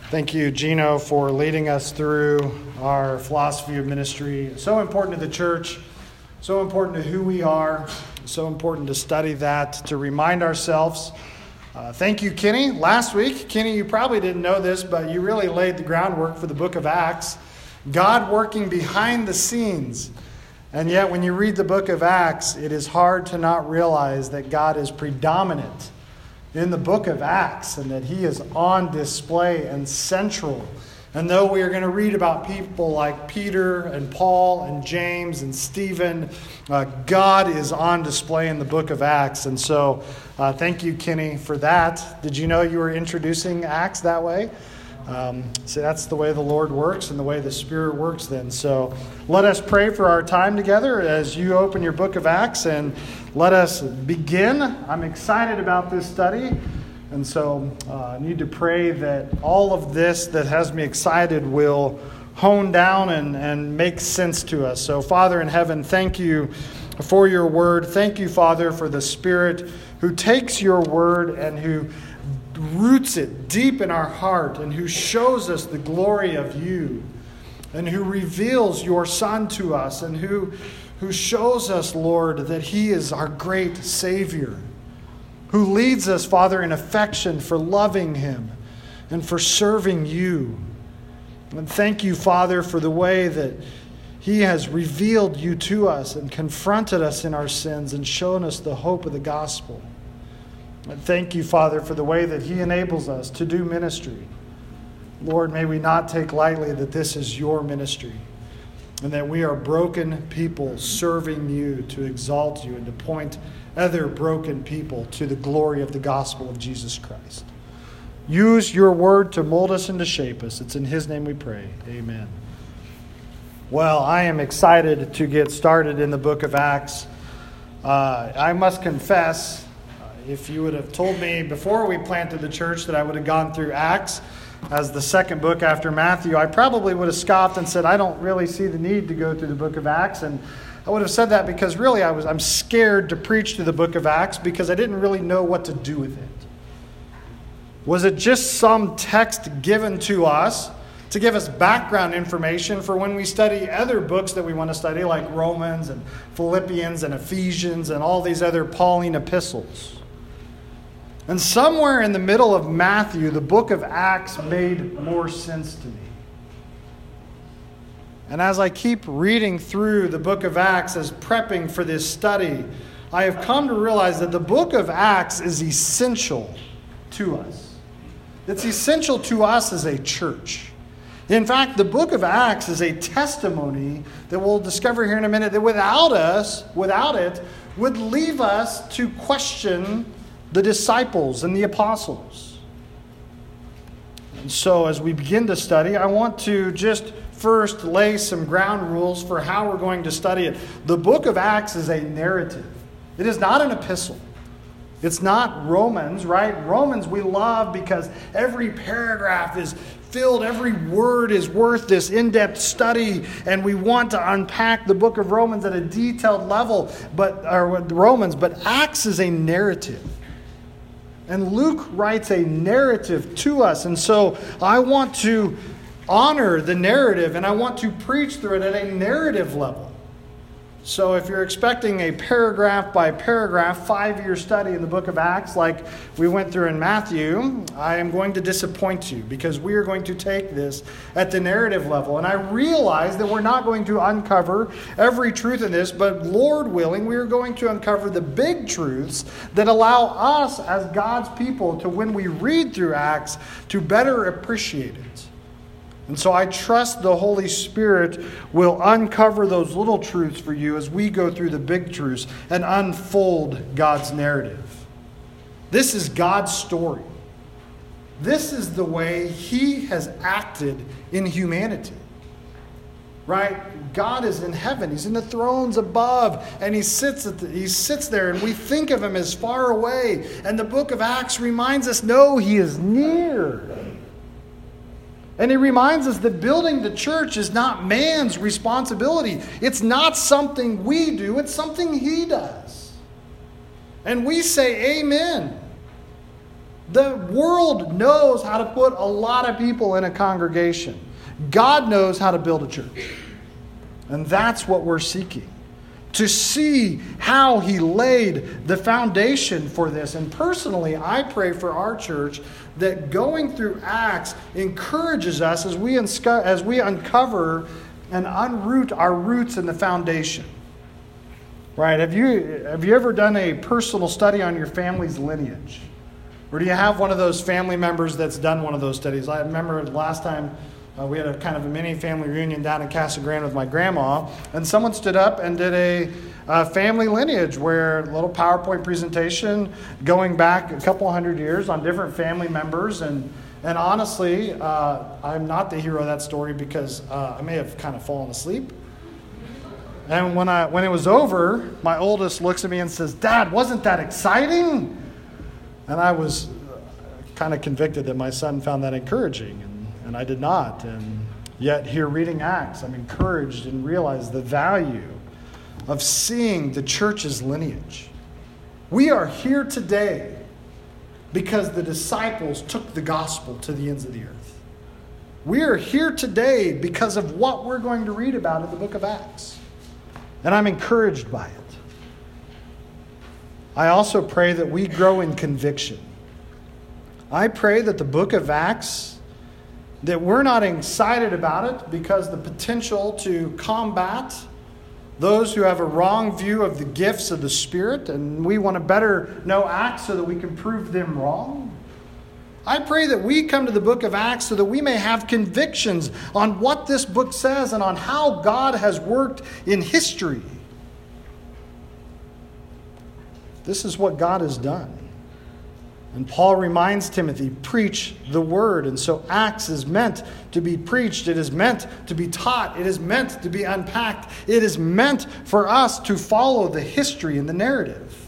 Thank you, Gino, for leading us through our philosophy of ministry. So important to the church, so important to who we are, so important to study that, to remind ourselves. Thank you, Kenny. Last week, Kenny, you probably didn't know this, but you really laid the groundwork for the book of Acts. God working behind the scenes. And yet, when you read the book of Acts, it is hard to not realize that God is predominant in the book of Acts, and that he is on display and central. And though we are going to read about people like Peter and Paul and James and Stephen, God is on display in the book of Acts. And so thank you, Kenny, for that. Did you know you were introducing Acts that way? So that's the way the Lord works and the way the Spirit works then. So let us pray for our time together as you open your book of Acts, and let us begin. I'm excited about this study, and so I need to pray that all of this that has me excited will hone down and make sense to us. So Father in heaven, thank you for your word. Thank you, Father, for the Spirit who takes your word and who roots it deep in our heart, and who shows us the glory of you, and who reveals your Son to us, and who shows us, Lord, that he is our great Savior, who leads us, Father, in affection for loving him and for serving you. And thank you, Father, for the way that he has revealed you to us and confronted us in our sins and shown us the hope of the gospel. And thank you, Father, for the way that he enables us to do ministry. Lord, may we not take lightly that this is your ministry, and that we are broken people serving you to exalt you and to point other broken people to the glory of the gospel of Jesus Christ. Use your word to mold us and to shape us. It's in his name we pray. Amen. Well, I am excited to get started in the book of Acts. I must confess, if you would have told me before we planted the church that I would have gone through Acts as the second book after Matthew, I probably would have scoffed and said, I don't really see the need to go through the book of Acts. And I would have said that because really I'm scared to preach through the book of Acts because I didn't really know what to do with it. Was it just some text given to us to give us background information for when we study other books that we want to study, like Romans and Philippians and Ephesians and all these other Pauline epistles? And somewhere in the middle of Matthew, the book of Acts made more sense to me. And as I keep reading through the book of Acts as prepping for this study, I have come to realize that the book of Acts is essential to us. It's essential to us as a church. In fact, the book of Acts is a testimony that we'll discover here in a minute that without it, would leave us to question the disciples and the apostles. And so as we begin to study, I want to just first lay some ground rules for how we're going to study it. The book of Acts is a narrative. It is not an epistle. It's not Romans, right? Romans we love because every paragraph is filled, every word is worth this in-depth study, and we want to unpack the book of Romans at a detailed level, but Acts is a narrative. And Luke writes a narrative to us. And so I want to honor the narrative, and I want to preach through it at a narrative level. So if you're expecting a paragraph by paragraph 5-year study in the book of Acts like we went through in Matthew, I am going to disappoint you because we are going to take this at the narrative level. And I realize that we're not going to uncover every truth in this, but Lord willing, we are going to uncover the big truths that allow us as God's people to, when we read through Acts, to better appreciate it. And so I trust the Holy Spirit will uncover those little truths for you as we go through the big truths and unfold God's narrative. This is God's story. This is the way he has acted in humanity. Right? God is in heaven. He's in the thrones above, and he sits there, and we think of him as far away. And the book of Acts reminds us, no, he is near. And he reminds us that building the church is not man's responsibility. It's not something we do. It's something he does. And we say amen. The world knows how to put a lot of people in a congregation. God knows how to build a church. And that's what we're seeking. To see how He laid the foundation for this. And personally, I pray for our church that going through Acts encourages us as we uncover and unroot our roots in the foundation. Right? Have you ever done a personal study on your family's lineage? Or do you have one of those family members that's done one of those studies? I remember the last time we had a kind of a mini family reunion down in Casa Grande with my grandma, and someone stood up and did a family lineage where a little PowerPoint presentation going back a couple hundred years on different family members. And honestly, I'm not the hero of that story because I may have kind of fallen asleep. And when it was over, my oldest looks at me and says, "Dad, wasn't that exciting?" And I was kind of convicted that my son found that encouraging, and I did not. And yet here reading Acts, I'm encouraged and realize the value of seeing the church's lineage. We are here today because the disciples took the gospel to the ends of the earth. We are here today because of what we're going to read about in the book of Acts. And I'm encouraged by it. I also pray that we grow in conviction. I pray that the book of Acts, that we're not excited about it because the potential to combat those who have a wrong view of the gifts of the Spirit, and we want to better know Acts so that we can prove them wrong. I pray that we come to the book of Acts so that we may have convictions on what this book says and on how God has worked in history. This is what God has done. And Paul reminds Timothy, preach the word. And so Acts is meant to be preached. It is meant to be taught. It is meant to be unpacked. It is meant for us to follow the history and the narrative.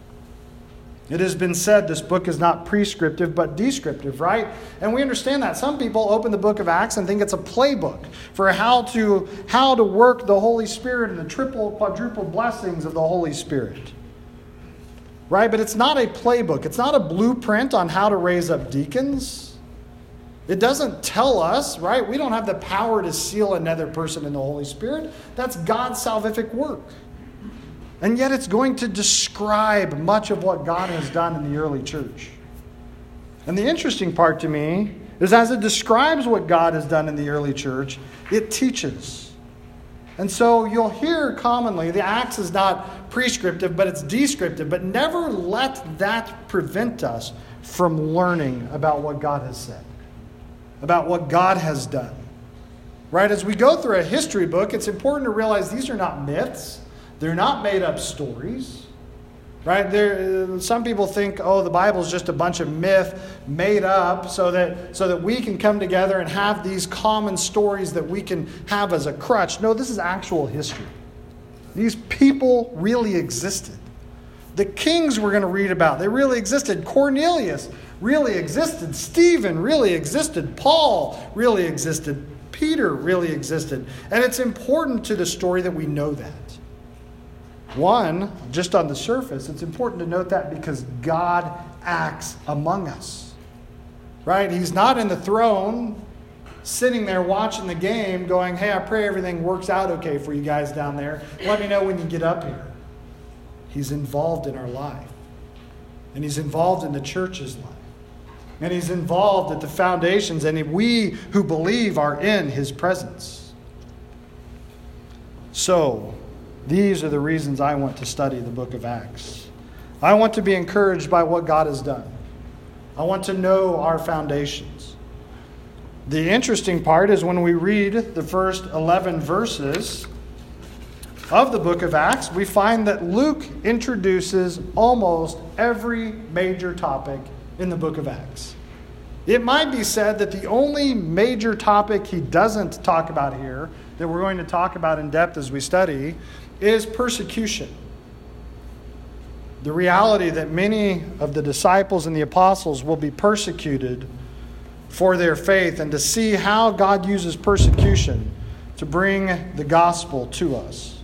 It has been said this book is not prescriptive but descriptive, right? And we understand that. Some people open the book of Acts and think it's a playbook for how to work the Holy Spirit and the triple, quadruple blessings of the Holy Spirit. Right? But it's not a playbook. It's not a blueprint on how to raise up deacons. It doesn't tell us, right? We don't have the power to seal another person in the Holy Spirit. That's God's salvific work. And yet it's going to describe much of what God has done in the early church. And the interesting part to me is as it describes what God has done in the early church, it teaches. And so you'll hear commonly, the Acts is not prescriptive, but it's descriptive. But never let that prevent us from learning about what God has said, about what God has done. Right? As we go through a history book, it's important to realize these are not myths. They're not made up stories. Right? Some people think, oh, the Bible is just a bunch of myth made up so that we can come together and have these common stories that we can have as a crutch. No, this is actual history. These people really existed. The kings we're going to read about, they really existed. Cornelius really existed. Stephen really existed. Paul really existed. Peter really existed. And it's important to the story that we know that. One, just on the surface, it's important to note that because God acts among us. Right? He's not in the throne, sitting there watching the game, going, hey, I pray everything works out okay for you guys down there. Let me know when you get up here. He's involved in our life. And He's involved in the church's life. And He's involved at the foundations, and we who believe are in His presence. So, these are the reasons I want to study the book of Acts. I want to be encouraged by what God has done. I want to know our foundations. The interesting part is when we read the first 11 verses of the book of Acts, we find that Luke introduces almost every major topic in the book of Acts. It might be said that the only major topic he doesn't talk about here, that we're going to talk about in depth as we study, is persecution. The reality that many of the disciples and the apostles will be persecuted for their faith, and to see how God uses persecution to bring the gospel to us.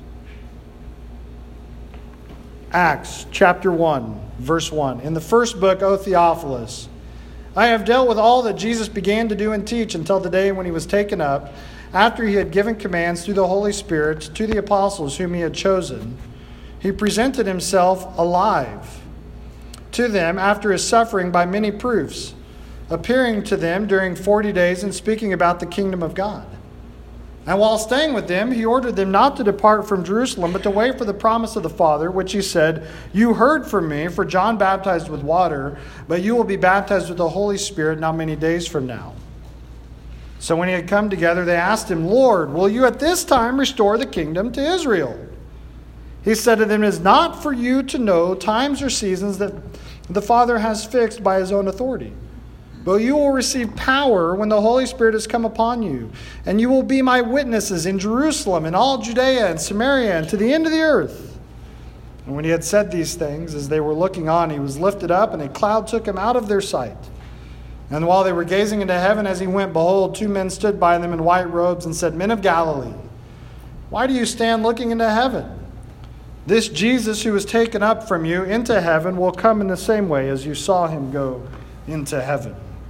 Acts chapter 1, verse 1. In the first book, O Theophilus, I have dealt with all that Jesus began to do and teach until the day when he was taken up, after he had given commands through the Holy Spirit to the apostles whom he had chosen. He presented himself alive to them after his suffering by many proofs, appearing to them during 40 days and speaking about the kingdom of God. And while staying with them, he ordered them not to depart from Jerusalem, but to wait for the promise of the Father, which he said, "You heard from me, for John baptized with water, but you will be baptized with the Holy Spirit not many days from now." So when he had come together, they asked him, "Lord, will you at this time restore the kingdom to Israel?" He said to them, "It is not for you to know times or seasons that the Father has fixed by his own authority. But you will receive power when the Holy Spirit has come upon you, and you will be my witnesses in Jerusalem and all Judea and Samaria and to the end of the earth." And when he had said these things, as they were looking on, he was lifted up, and a cloud took him out of their sight. And while they were gazing into heaven as he went, behold, two men stood by them in white robes and said, "Men of Galilee, why do you stand looking into heaven? This Jesus who was taken up from you into heaven will come in the same way as you saw him go into heaven."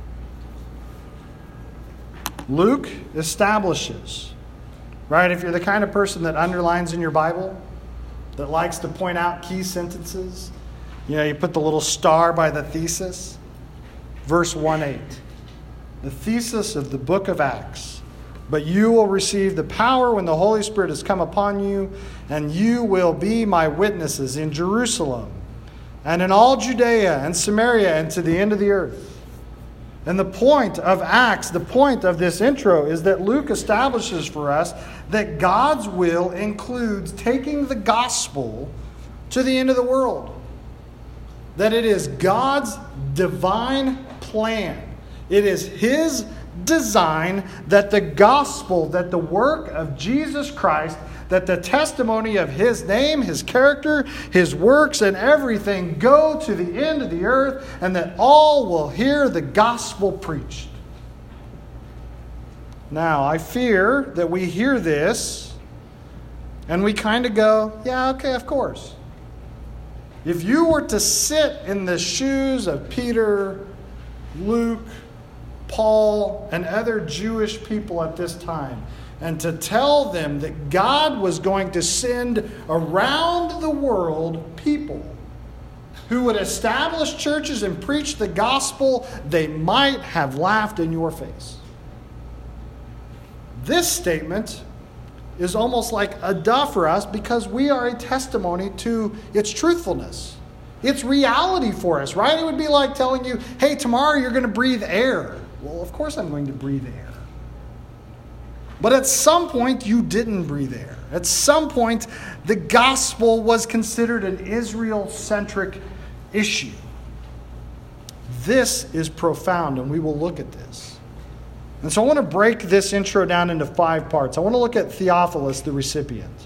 Luke establishes, right? If you're the kind of person that underlines in your Bible, that likes to point out key sentences, you put the little star by the thesis. Verse 1:8, the thesis of the book of Acts. "But you will receive the power when the Holy Spirit has come upon you, and you will be my witnesses in Jerusalem and in all Judea and Samaria and to the end of the earth." And the point of Acts, the point of this intro, is that Luke establishes for us that God's will includes taking the gospel to the end of the world. That it is God's divine plan. It is his design that the gospel, that the work of Jesus Christ, that the testimony of his name, his character, his works, and everything go to the end of the earth, and that all will hear the gospel preached. Now, I fear that we hear this, and we kind of go, yeah, okay, of course. If you were to sit in the shoes of Peter, Luke, Paul, and other Jewish people at this time, and to tell them that God was going to send around the world people who would establish churches and preach the gospel, they might have laughed in your face. This statement is almost like a duh for us because we are a testimony to its truthfulness. It's reality for us, right? It would be like telling you, hey, tomorrow you're going to breathe air. Well, of course I'm going to breathe air. But at some point, you didn't breathe air. At some point, the gospel was considered an Israel-centric issue. This is profound, and we will look at this. And so I want to break this intro down into 5 parts. I want to look at Theophilus, the recipient.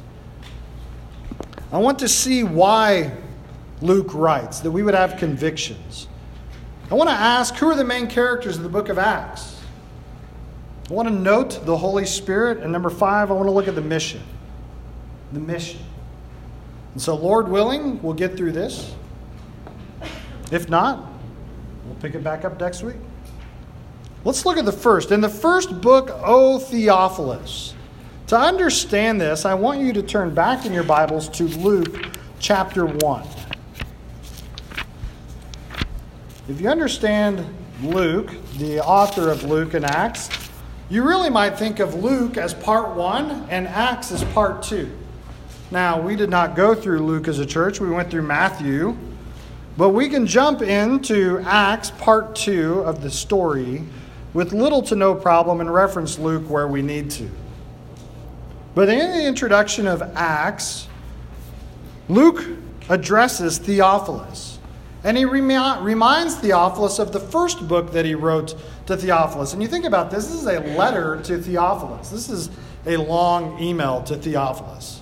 I want to see why Luke writes, that we would have convictions. I want to ask, who are the main characters of the book of Acts? I want to note the Holy Spirit. And number 5, I want to look at the mission. The mission. And so, Lord willing, we'll get through this. If not, we'll pick it back up next week. Let's look at the first. In the first book, O Theophilus. To understand this, I want you to turn back in your Bibles to Luke chapter 1. If you understand Luke, the author of Luke and Acts, you really might think of Luke as part 1 and Acts as part 2. Now, we did not go through Luke as a church. We went through Matthew. But we can jump into Acts part 2 of the story with little to no problem and reference Luke where we need to. But in the introduction of Acts, Luke addresses Theophilus. And he reminds Theophilus of the first book that he wrote to Theophilus. And you think about this, this is a letter to Theophilus. This is a long email to Theophilus.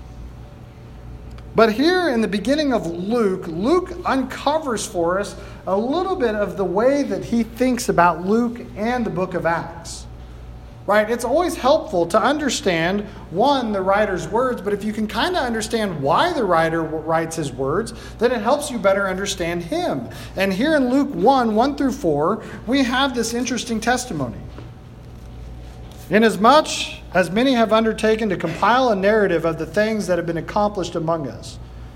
But here in the beginning of Luke, Luke uncovers for us a little bit of the way that he thinks about Luke and the book of Acts. right? It's always helpful to understand, one, the writer's words, but if you can kind of understand why the writer writes his words, then it helps you better understand him. And here in Luke 1 through 4, we have this interesting testimony. Inasmuch as many have undertaken to compile a narrative of the things that have been accomplished among us,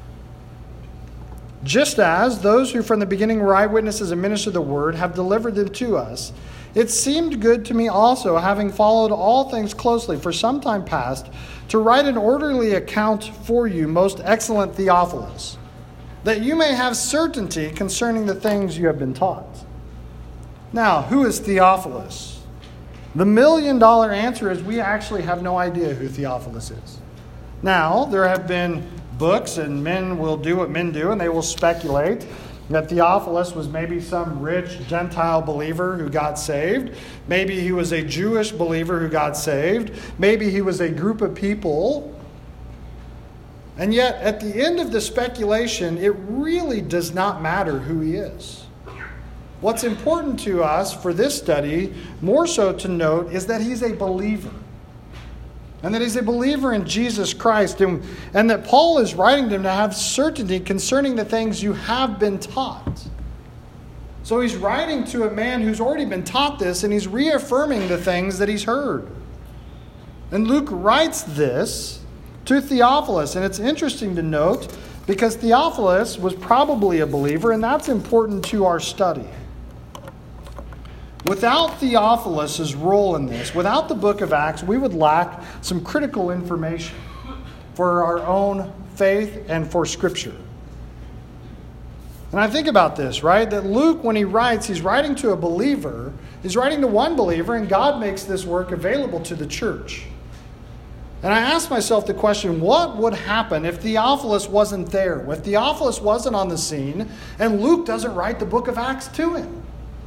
just as those who from the beginning were eyewitnesses and ministered the word have delivered them to us, it seemed good to me also, having followed all things closely for some time past, to write an orderly account for you, most excellent Theophilus, that you may have certainty concerning the things you have been taught. Now, who is Theophilus? The $1 million answer is we actually have no idea who Theophilus is. Now, there have been books, and men will do what men do, and they will speculate that Theophilus was maybe some rich Gentile believer who got saved. Maybe he was a Jewish believer who got saved. Maybe he was a group of people. And yet, at the end of the speculation, it really does not matter who he is. What's important to us for this study, more so to note, is that he's a believer. And that he's a believer in Jesus Christ. And that Paul is writing them to have certainty concerning the things you have been taught. So he's writing to a man who's already been taught this, and he's reaffirming the things that he's heard. And Luke writes this to Theophilus. And it's interesting to note, because Theophilus was probably a believer, and that's important to our study. Without Theophilus' role in this, without the book of Acts, we would lack some critical information for our own faith and for Scripture. And I think about this, right? That Luke, when he writes, he's writing to a believer. He's writing to one believer, and God makes this work available to the church. And I ask myself the question, what would happen if Theophilus wasn't there? If Theophilus wasn't on the scene, and Luke doesn't write the book of Acts to him?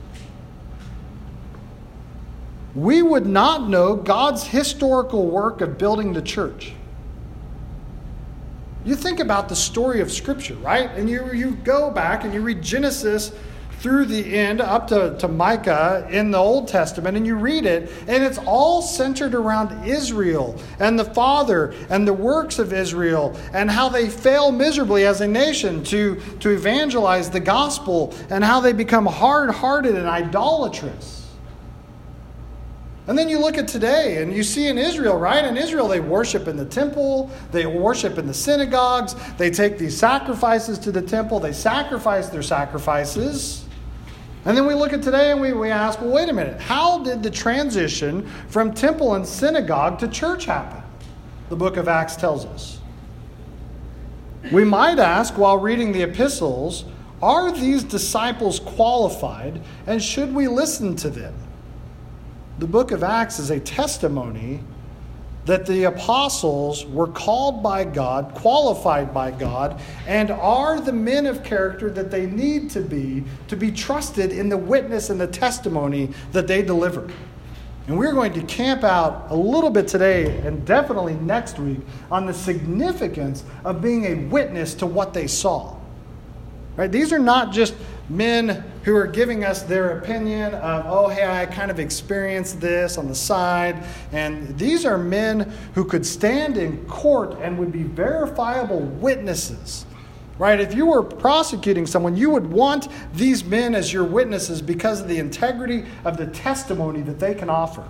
We would not know God's historical work of building the church. You think about the story of Scripture, right? And you go back and you read Genesis through the end up to Micah in the Old Testament, and you read it, and it's all centered around Israel and the Father and the works of Israel and how they fail miserably as a nation to evangelize the gospel and how they become hard-hearted and idolatrous. And then you look at today and you see in Israel, right? In Israel, they worship in the temple. They worship in the synagogues. They take these sacrifices to the temple. They sacrifice their sacrifices. And then we look at today and we ask, well, wait a minute. How did the transition from temple and synagogue to church happen? The book of Acts tells us. We might ask while reading the epistles, are these disciples qualified and should we listen to them? The book of Acts is a testimony that the apostles were called by God, qualified by God, and are the men of character that they need to be trusted in the witness and the testimony that they deliver. And we're going to camp out a little bit today and definitely next week on the significance of being a witness to what they saw. Right? These are not just men who are giving us their opinion of, oh, hey, I kind of experienced this on the side. And these are men who could stand in court and would be verifiable witnesses. Right? If you were prosecuting someone, you would want these men as your witnesses because of the integrity of the testimony that they can offer.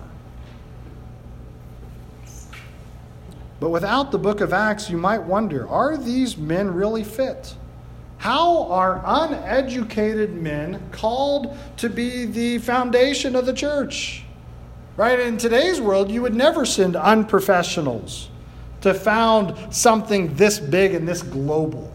But without the book of Acts, you might wonder, are these men really fit? How are uneducated men called to be the foundation of the church? Right? In today's world, you would never send unprofessionals to found something this big and this global.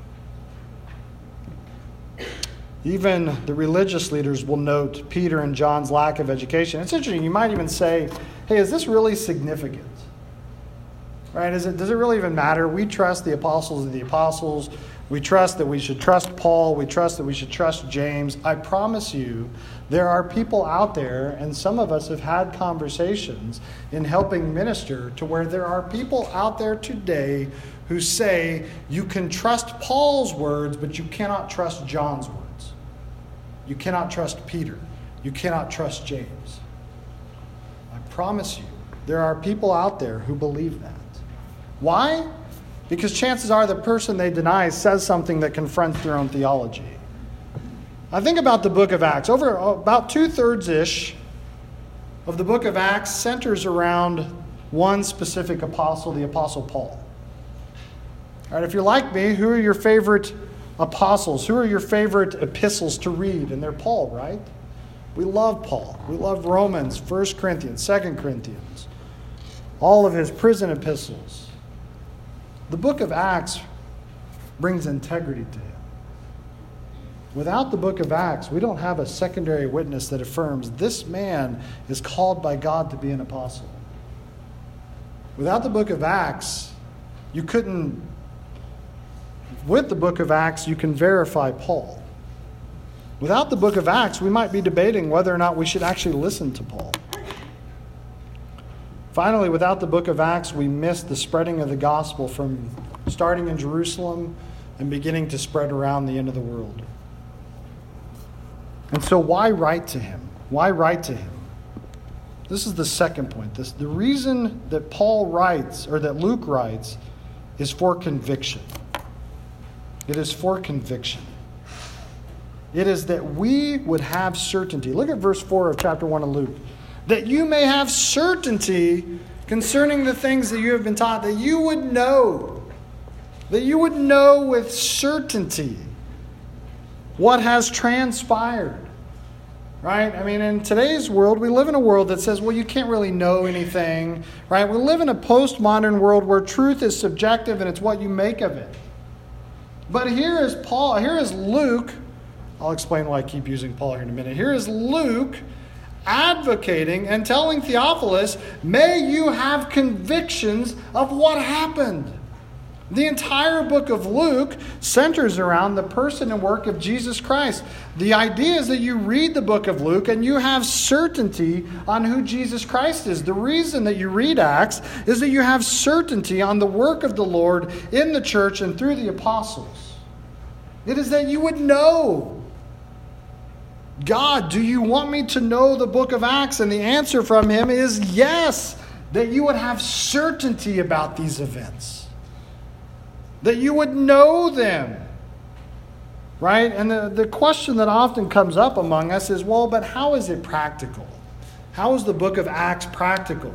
Even the religious leaders will note Peter and John's lack of education. It's interesting. You might even say, hey, is this really significant? Right? Does it really even matter? We trust the apostles of the apostles. We trust that we should trust Paul. We trust that we should trust James. I promise you, there are people out there, and some of us have had conversations in helping minister to where there are people out there today who say you can trust Paul's words, but you cannot trust John's words. You cannot trust Peter. You cannot trust James. I promise you, there are people out there who believe that. Why? Because chances are the person they deny says something that confronts their own theology. I think about the book of Acts. Over about 2/3-ish of the book of Acts centers around one specific apostle, the Apostle Paul. All right, if you're like me, who are your favorite apostles? Who are your favorite epistles to read? And they're Paul, right? We love Paul. We love Romans, 1 Corinthians, 2 Corinthians, all of his prison epistles. The book of Acts brings integrity to him. Without the book of Acts, we don't have a secondary witness that affirms this man is called by God to be an apostle. Without the book of Acts, with the book of Acts, you can verify Paul. Without the book of Acts, we might be debating whether or not we should actually listen to Paul. Finally, without the book of Acts, we miss the spreading of the gospel from starting in Jerusalem and beginning to spread around the end of the world. And so why write to him? Why write to him? This is the second point. The reason that Paul writes, or that Luke writes, is for conviction. It is for conviction. It is that we would have certainty. Look at verse 4 of chapter 1 of Luke. That you may have certainty concerning the things that you have been taught, that you would know. That you would know with certainty what has transpired. Right? I mean, in today's world, we live in a world that says, well, you can't really know anything. Right? We live in a postmodern world where truth is subjective and it's what you make of it. But here is Luke. I'll explain why I keep using Paul here in a minute. Here is Luke advocating and telling Theophilus, may you have convictions of what happened. The entire book of Luke centers around the person and work of Jesus Christ. The idea is that you read the book of Luke and you have certainty on who Jesus Christ is. The reason that you read Acts is that you have certainty on the work of the Lord in the church and through the apostles. It is that you would know. God, do you want me to know the book of Acts? And the answer from him is yes, that you would have certainty about these events. That you would know them. Right? And the question that often comes up among us is, well, but how is it practical? How is the book of Acts practical?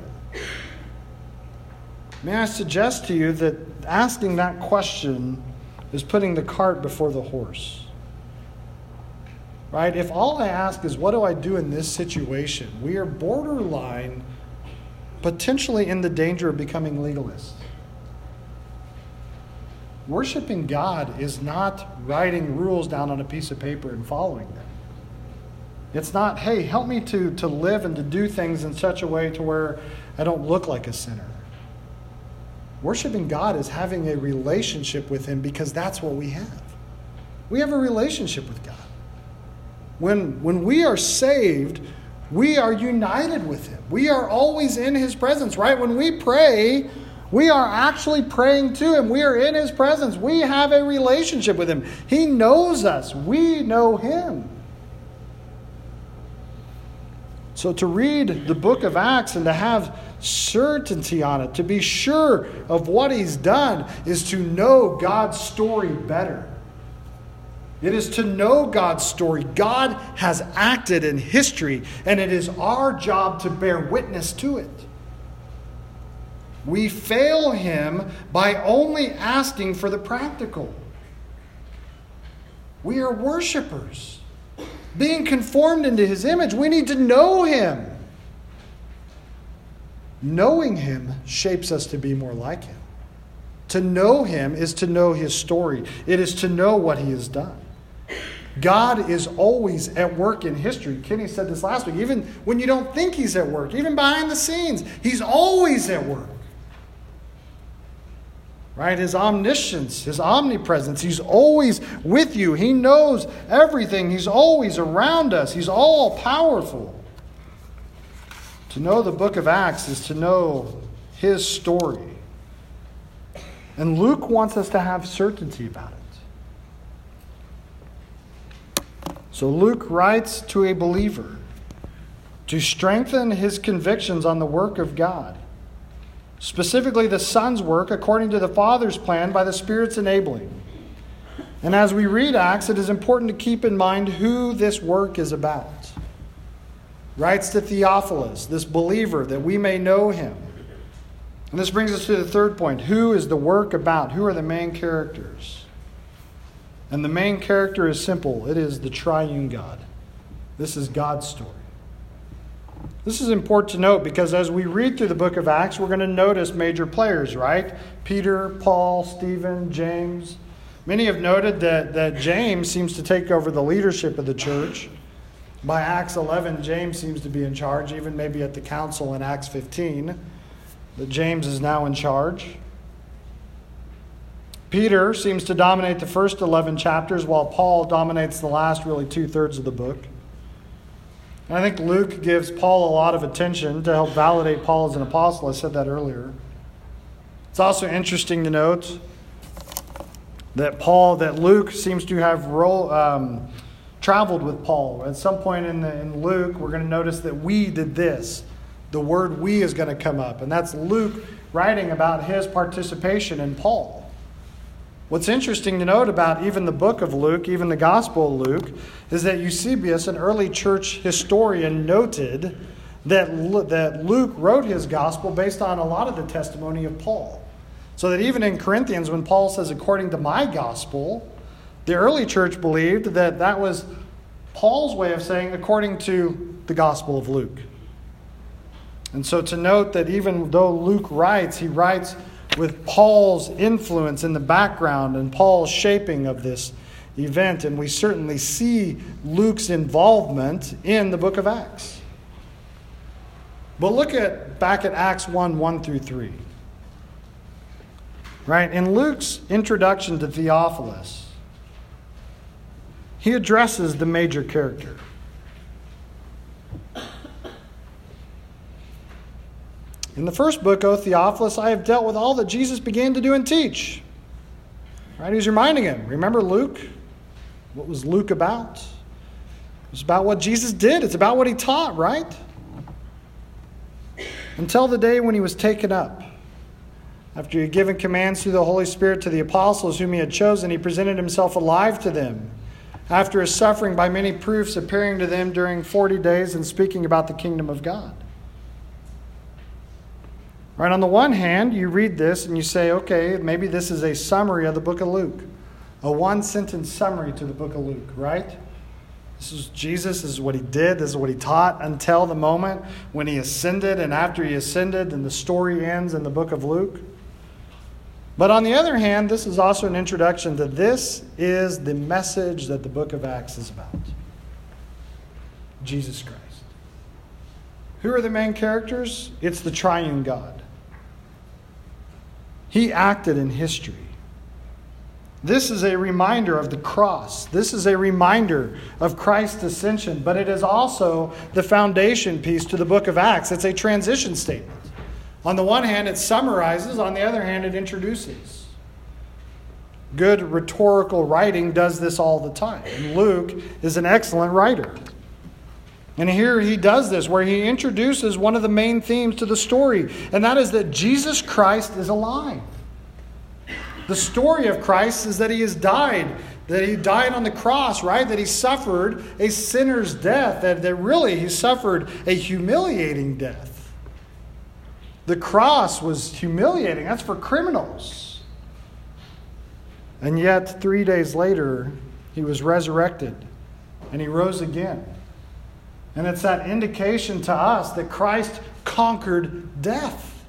May I suggest to you that asking that question is putting the cart before the horse. Right? If all I ask is, what do I do in this situation? We are borderline, potentially in the danger of becoming legalists. Worshiping God is not writing rules down on a piece of paper and following them. It's not, hey, help me to live and to do things in such a way to where I don't look like a sinner. Worshiping God is having a relationship with him because that's what we have. We have a relationship with God. When we are saved, we are united with him. We are always in his presence, right? When we pray, we are actually praying to him. We are in his presence. We have a relationship with him. He knows us. We know him. So to read the book of Acts and to have certainty on it, to be sure of what he's done, is to know God's story better. It is to know God's story. God has acted in history, and it is our job to bear witness to it. We fail him by only asking for the practical. We are worshipers. Being conformed into his image, we need to know him. Knowing him shapes us to be more like him. To know him is to know his story. It is to know what he has done. God is always at work in history. Kenny said this last week. Even when you don't think he's at work, even behind the scenes, he's always at work. Right? His omniscience, his omnipresence, he's always with you. He knows everything. He's always around us. He's all powerful. To know the book of Acts is to know his story. And Luke wants us to have certainty about it. So Luke writes to a believer to strengthen his convictions on the work of God, specifically the Son's work according to the Father's plan by the Spirit's enabling. And as we read Acts, it is important to keep in mind who this work is about. Writes to Theophilus, this believer, that we may know him. And this brings us to the third point. Who is the work about? Who are the main characters? And the main character is simple. It is the triune God. This is God's story. This is important to note because as we read through the book of Acts, we're going to notice major players, right? Peter, Paul, Stephen, James. Many have noted that James seems to take over the leadership of the church. By Acts 11, James seems to be in charge, even maybe at the council in Acts 15, that James is now in charge. Peter seems to dominate the first 11 chapters, while Paul dominates the last, really, 2/3 of the book. And I think Luke gives Paul a lot of attention to help validate Paul as an apostle. I said that earlier. It's also interesting to note that Luke seems to have traveled with Paul. At some point in Luke, we're going to notice that we did this. The word we is going to come up. And that's Luke writing about his participation in Paul. What's interesting to note about even the book of Luke, even the Gospel of Luke, is that Eusebius, an early church historian, noted that Luke wrote his gospel based on a lot of the testimony of Paul. So that even in Corinthians, when Paul says, according to my gospel, the early church believed that that was Paul's way of saying, according to the Gospel of Luke. And so to note that even though Luke writes, he writes with Paul's influence in the background and Paul's shaping of this event. And we certainly see Luke's involvement in the book of Acts. But look back at Acts 1:1-3. Right? In Luke's introduction to Theophilus, he addresses the major character. In the first book, O Theophilus, I have dealt with all that Jesus began to do and teach. Right? He's reminding him. Remember Luke? What was Luke about? It was about what Jesus did. It's about what he taught, right? Until the day when he was taken up. After he had given commands through the Holy Spirit to the apostles whom he had chosen, he presented himself alive to them. After his suffering by many proofs, appearing to them during 40 days and speaking about the kingdom of God. Right, on the one hand, you read this and you say, okay, maybe this is a summary of the book of Luke. A one-sentence summary to the book of Luke, right? This is Jesus, this is what he did, this is what he taught until the moment when he ascended, and after he ascended, and the story ends in the book of Luke. But on the other hand, this is also an introduction to this is the message that the book of Acts is about. Jesus Christ. Who are the main characters? It's the triune God. He acted in history. This is a reminder of the cross. This is a reminder of Christ's ascension, but it is also the foundation piece to the book of Acts. It's a transition statement. On the one hand, it summarizes. On the other hand, it introduces. Good rhetorical writing does this all the time. And Luke is an excellent writer. And here he does this, where he introduces one of the main themes to the story, and that is that Jesus Christ is alive. The story of Christ is that he has died, that he died on the cross, right? That he suffered a sinner's death, that really he suffered a humiliating death. The cross was humiliating. That's for criminals. And yet, 3 days later, he was resurrected, and he rose again. And it's that indication to us that Christ conquered death.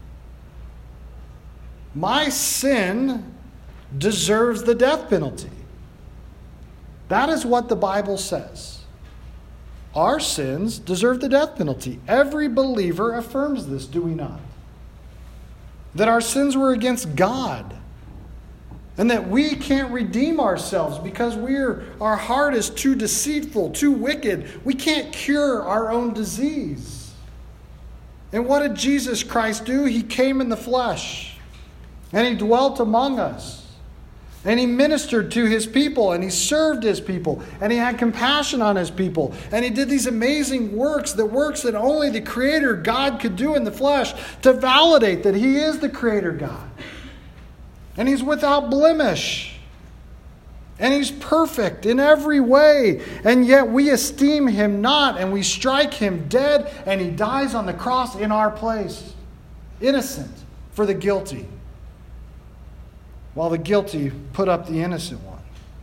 My sin deserves the death penalty. That is what the Bible says. Our sins deserve the death penalty. Every believer affirms this, do we not? That our sins were against God. And that we can't redeem ourselves because our heart is too deceitful, too wicked. We can't cure our own disease. And what did Jesus Christ do? He came in the flesh. And he dwelt among us. And he ministered to his people, and he served his people, and he had compassion on his people. And he did these amazing works that only the Creator God could do in the flesh to validate that he is the Creator God. And he's without blemish. And he's perfect in every way. And yet we esteem him not, and we strike him dead, and he dies on the cross in our place. Innocent for the guilty, while the guilty put up the innocent one.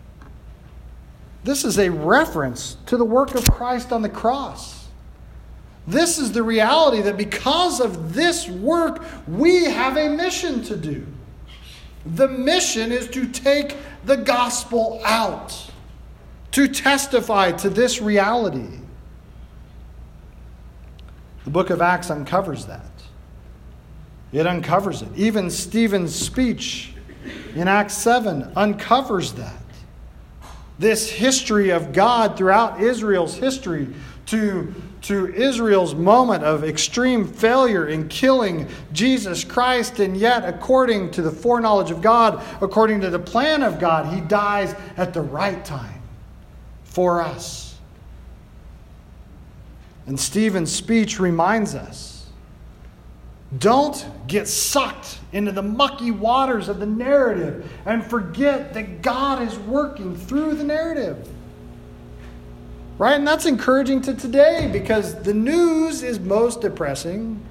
This is a reference to the work of Christ on the cross. This is the reality that because of this work, we have a mission to do. The mission is to take the gospel out, to testify to this reality. The book of Acts uncovers that. It uncovers it. Even Stephen's speech in Acts 7 uncovers that. This history of God throughout Israel's history to Israel's moment of extreme failure in killing Jesus Christ, and yet according to the foreknowledge of God, according to the plan of God, he dies at the right time for us. And Stephen's speech reminds us, don't get sucked into the mucky waters of the narrative and forget that God is working through the narrative. Right? And that's encouraging to today because the news is most depressing.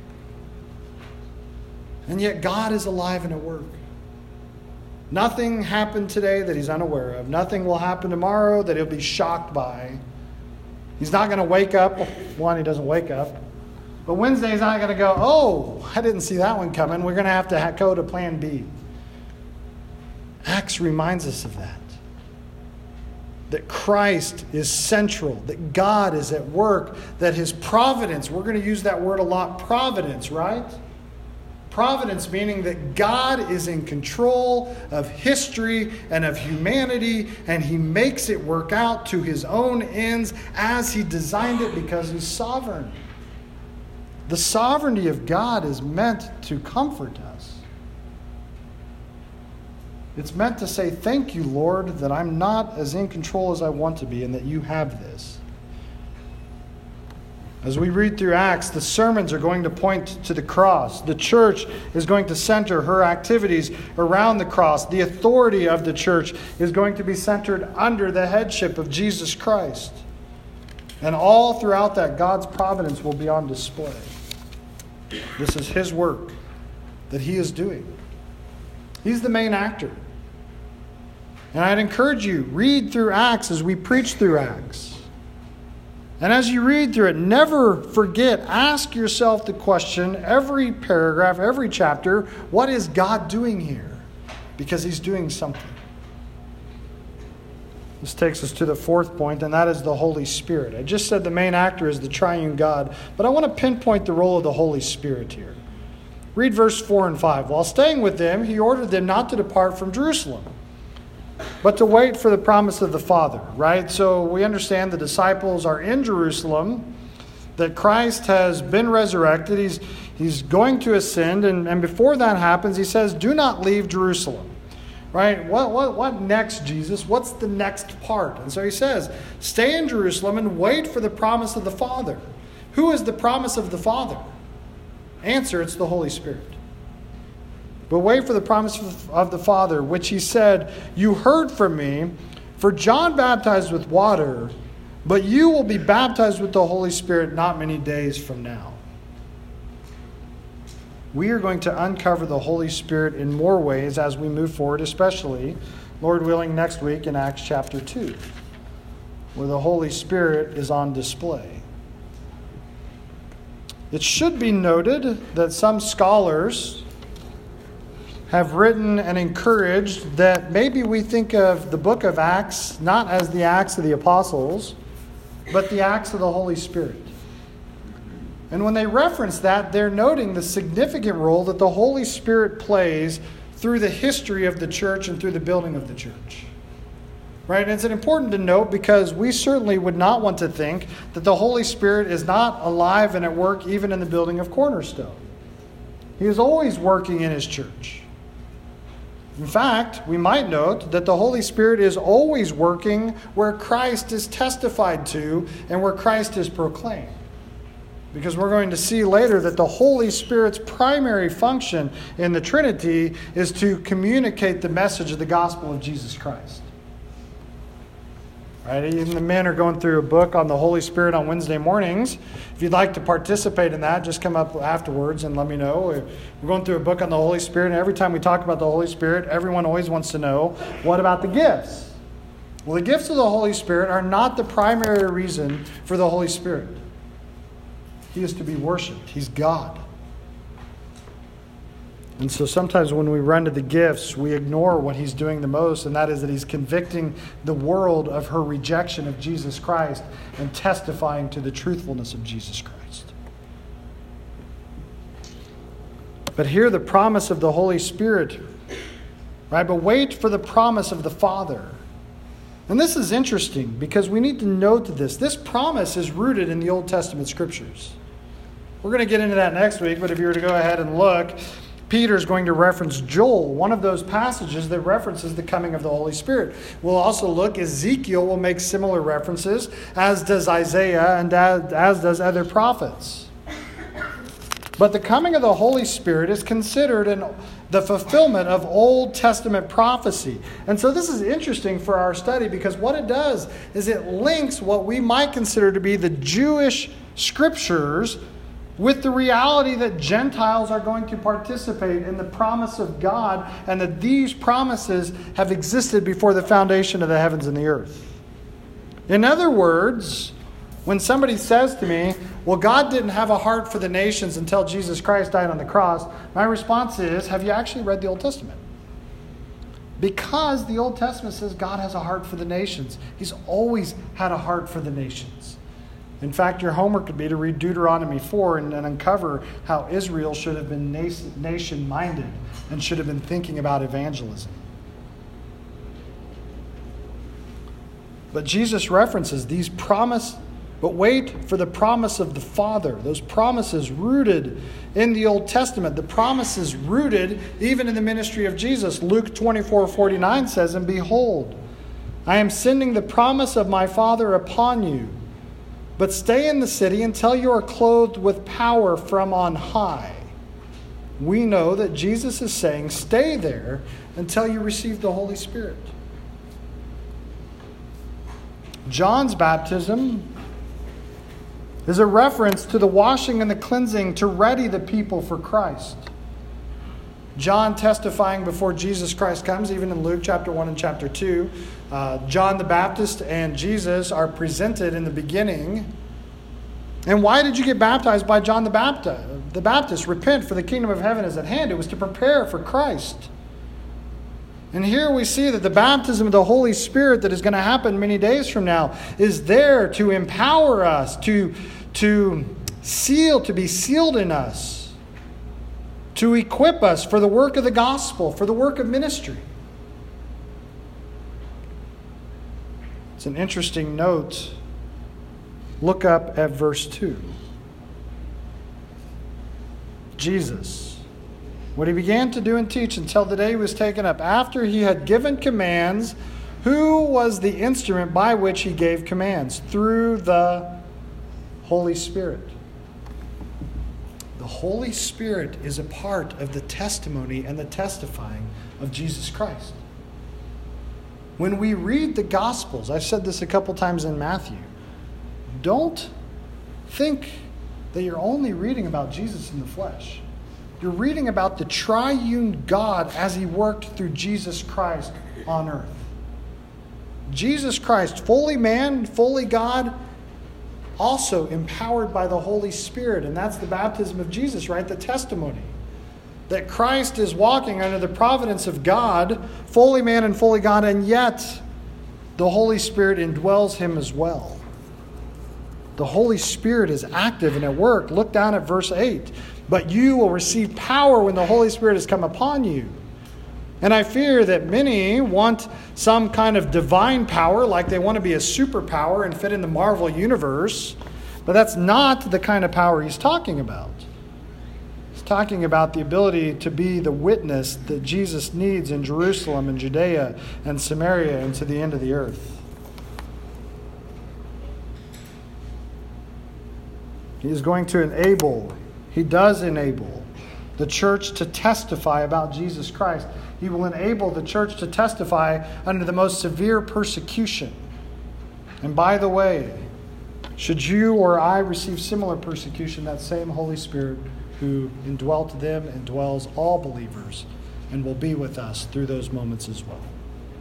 And yet God is alive and at work. Nothing happened today that he's unaware of. Nothing will happen tomorrow that he'll be shocked by. He's not going to wake up. One, he doesn't wake up. But Wednesday's not going to go, oh, I didn't see that one coming. We're going to have to go to plan B. Acts reminds us of that. That Christ is central. That God is at work. That his providence, we're going to use that word a lot, providence, right? Providence meaning that God is in control of history and of humanity, and he makes it work out to his own ends as he designed it because he's sovereign. The sovereignty of God is meant to comfort us. It's meant to say, thank you, Lord, that I'm not as in control as I want to be and that you have this. As we read through Acts, the sermons are going to point to the cross. The church is going to center her activities around the cross. The authority of the church is going to be centered under the headship of Jesus Christ. And all throughout that, God's providence will be on display. This is his work that he is doing. He's the main actor. And I'd encourage you, read through Acts as we preach through Acts. And as you read through it, never forget, ask yourself the question, every paragraph, every chapter, what is God doing here? Because he's doing something. This takes us to the fourth point, and that is the Holy Spirit. I just said the main actor is the triune God, but I want to pinpoint the role of the Holy Spirit here. Read verse 4 and 5. While staying with them, he ordered them not to depart from Jerusalem, but to wait for the promise of the Father, right? So we understand the disciples are in Jerusalem, that Christ has been resurrected. He's going to ascend, and before that happens, he says, do not leave Jerusalem. Right? What next, Jesus? What's the next part? And so he says, stay in Jerusalem and wait for the promise of the Father. Who is the promise of the Father? Answer, it's the Holy Spirit. But wait for the promise of the Father, which he said, you heard from me, for John baptized with water, but you will be baptized with the Holy Spirit not many days from now. We are going to uncover the Holy Spirit in more ways as we move forward, especially, Lord willing, next week in Acts chapter 2, where the Holy Spirit is on display. It should be noted that some scholars have written and encouraged that maybe we think of the book of Acts not as the Acts of the Apostles, but the Acts of the Holy Spirit. And when they reference that, they're noting the significant role that the Holy Spirit plays through the history of the church and through the building of the church. Right? And it's important to note because we certainly would not want to think that the Holy Spirit is not alive and at work even in the building of Cornerstone. He is always working in his church. In fact, we might note that the Holy Spirit is always working where Christ is testified to and where Christ is proclaimed. Because we're going to see later that the Holy Spirit's primary function in the Trinity is to communicate the message of the gospel of Jesus Christ. Right? Even the men are going through a book on the Holy Spirit on Wednesday mornings. If you'd like to participate in that, just come up afterwards and let me know. We're going through a book on the Holy Spirit, and every time we talk about the Holy Spirit, everyone always wants to know, what about the gifts? Well, the gifts of the Holy Spirit are not the primary reason for the Holy Spirit. He is to be worshipped. He's God. And so sometimes when we run to the gifts, we ignore what he's doing the most, and that is that he's convicting the world of her rejection of Jesus Christ and testifying to the truthfulness of Jesus Christ. But here the promise of the Holy Spirit, right? But wait for the promise of the Father. And this is interesting because we need to note this. This promise is rooted in the Old Testament scriptures. We're going to get into that next week, but if you were to go ahead and look, Peter's going to reference Joel, one of those passages that references the coming of the Holy Spirit. We'll also look, Ezekiel will make similar references, as does Isaiah and as does other prophets. But the coming of the Holy Spirit is considered the fulfillment of Old Testament prophecy. And so this is interesting for our study because what it does is it links what we might consider to be the Jewish scriptures with the reality that Gentiles are going to participate in the promise of God and that these promises have existed before the foundation of the heavens and the earth. In other words, when somebody says to me, well, God didn't have a heart for the nations until Jesus Christ died on the cross, my response is, have you actually read the Old Testament? Because the Old Testament says God has a heart for the nations. He's always had a heart for the nations. In fact, your homework would be to read Deuteronomy 4 and uncover how Israel should have been nation-minded and should have been thinking about evangelism. But Jesus references these promises, but wait for the promise of the Father. Those promises rooted in the Old Testament. The promises rooted even in the ministry of Jesus. Luke 24:49 says, and behold, I am sending the promise of my Father upon you. But stay in the city until you are clothed with power from on high. We know that Jesus is saying, stay there until you receive the Holy Spirit. John's baptism is a reference to the washing and the cleansing to ready the people for Christ. John testifying before Jesus Christ comes, even in Luke chapter 1 and chapter 2, John the Baptist and Jesus are presented in the beginning. And why did you get baptized by John the Baptist? Repent, for the kingdom of heaven is at hand. It was to prepare for Christ. And here we see that the baptism of the Holy Spirit that is going to happen many days from now is there to empower us, to be sealed in us, to equip us for the work of the gospel, for the work of ministry. It's an interesting note. Look up at verse 2. Jesus, what he began to do and teach until the day he was taken up, after he had given commands, who was the instrument by which he gave commands? Through the Holy Spirit. The Holy Spirit is a part of the testimony and the testifying of Jesus Christ. When we read the Gospels, I've said this a couple times in Matthew, don't think that you're only reading about Jesus in the flesh. You're reading about the triune God as he worked through Jesus Christ on earth. Jesus Christ, fully man, fully God, also empowered by the Holy Spirit. And that's the baptism of Jesus, right? The testimony that Christ is walking under the providence of God, fully man and fully God, and yet the Holy Spirit indwells him as well. The Holy Spirit is active and at work. Look down at verse 8. But you will receive power when the Holy Spirit has come upon you. And I fear that many want some kind of divine power, like they want to be a superpower and fit in the Marvel universe. But that's not the kind of power he's talking about. He's talking about the ability to be the witness that Jesus needs in Jerusalem and Judea and Samaria and to the end of the earth. He is going to enable, he does enable the church to testify about Jesus Christ. He will enable the church to testify under the most severe persecution. And by the way, should you or I receive similar persecution, that same Holy Spirit who indwelt them indwells all believers and will be with us through those moments as well.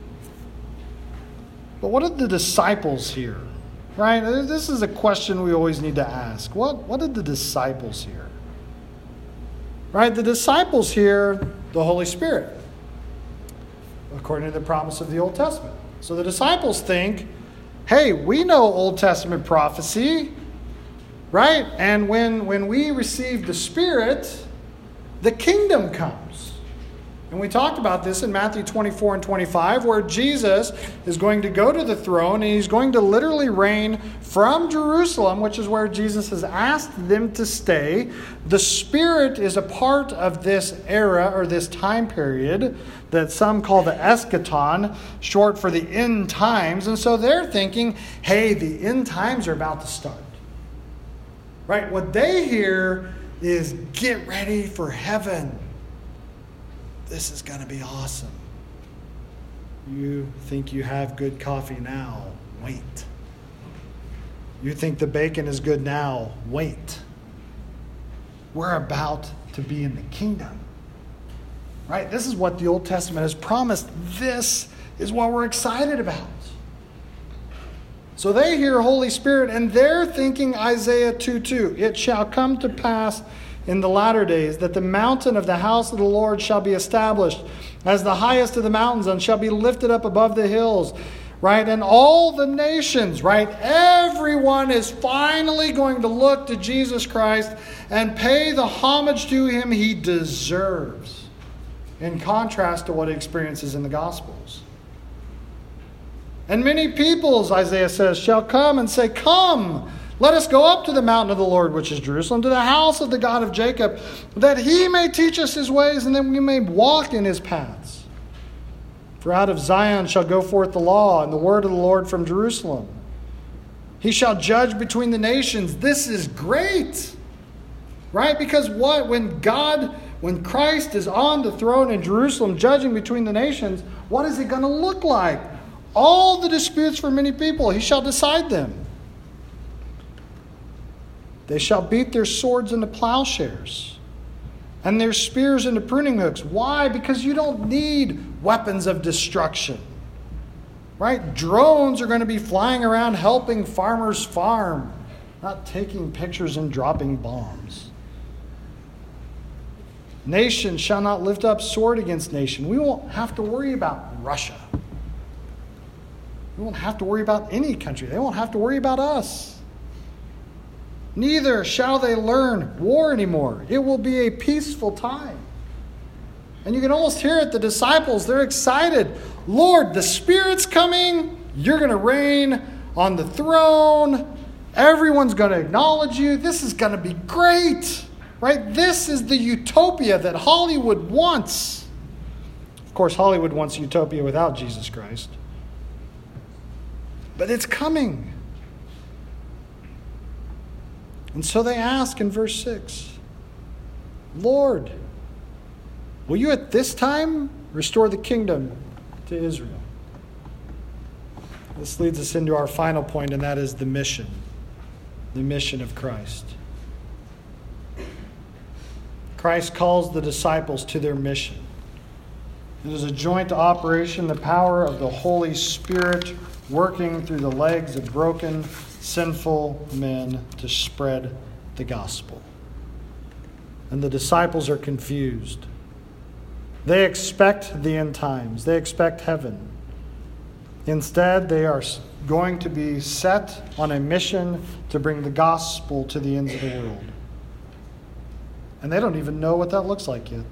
But what did the disciples hear? Right? This is a question we always need to ask. What did the disciples hear? Right? The disciples hear the Holy Spirit, according to the promise of the Old Testament. So the disciples think, hey, we know Old Testament prophecy, right? And when we receive the Spirit, the kingdom comes. And we talked about this in Matthew 24 and 25, where Jesus is going to go to the throne and he's going to literally reign from Jerusalem, which is where Jesus has asked them to stay. The Spirit is a part of this era or this time period that some call the eschaton, short for the end times. And so they're thinking, hey, the end times are about to start. Right? What they hear is, get ready for heaven. This is going to be awesome. You think you have good coffee now? Wait. You think the bacon is good now? Wait. We're about to be in the kingdom. Right? This is what the Old Testament has promised. This is what we're excited about. So they hear Holy Spirit and they're thinking Isaiah 2:2. It shall come to pass in the latter days that the mountain of the house of the Lord shall be established as the highest of the mountains and shall be lifted up above the hills. Right? And all the nations, right? Everyone is finally going to look to Jesus Christ and pay the homage to him he deserves, in contrast to what he experiences in the Gospels. And many peoples, Isaiah says, shall come and say, come, let us go up to the mountain of the Lord, which is Jerusalem, to the house of the God of Jacob, that he may teach us his ways, and that we may walk in his paths. For out of Zion shall go forth the law, and the word of the Lord from Jerusalem. He shall judge between the nations. This is great. Right? Because when Christ is on the throne in Jerusalem, judging between the nations, what is it going to look like? All the disputes for many people, he shall decide them. They shall beat their swords into plowshares and their spears into pruning hooks. Why? Because you don't need weapons of destruction. Right? Drones are going to be flying around helping farmers farm, not taking pictures and dropping bombs. Nation shall not lift up sword against nation. We won't have to worry about Russia. We won't have to worry about any country. They won't have to worry about us. Neither shall they learn war anymore. It will be a peaceful time. And you can almost hear it, the disciples, they're excited. Lord, the Spirit's coming. You're going to reign on the throne. Everyone's going to acknowledge you. This is going to be great. Right? This is the utopia that Hollywood wants. Of course, Hollywood wants utopia without Jesus Christ. But it's coming. And so they ask in verse 6, Lord, will you at this time restore the kingdom to Israel? This leads us into our final point, and that is the mission of Christ. Christ calls the disciples to their mission. It is a joint operation, the power of the Holy Spirit working through the legs of broken, sinful men to spread the gospel. And the disciples are confused. They expect the end times. They expect heaven. Instead, they are going to be set on a mission to bring the gospel to the ends of the world. And they don't even know what that looks like yet.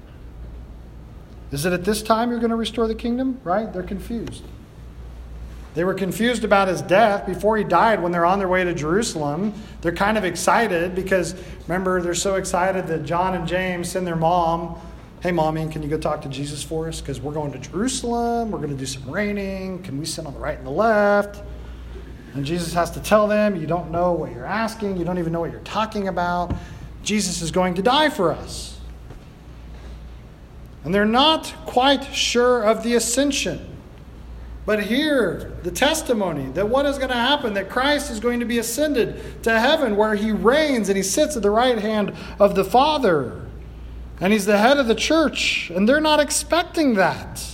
Is it at this time you're going to restore the kingdom? Right? They're confused. They were confused about his death before he died. When they're on their way to Jerusalem, they're kind of excited because, remember, they're so excited that John and James send their mom, hey, Mommy, can you go talk to Jesus for us? Because we're going to Jerusalem. We're going to do some reigning. Can we sit on the right and the left? And Jesus has to tell them, you don't know what you're asking. You don't even know what you're talking about. Jesus is going to die for us. And they're not quite sure of the ascension. But hear the testimony that what is going to happen, that Christ is going to be ascended to heaven where he reigns and he sits at the right hand of the Father. And he's the head of the church. And they're not expecting that.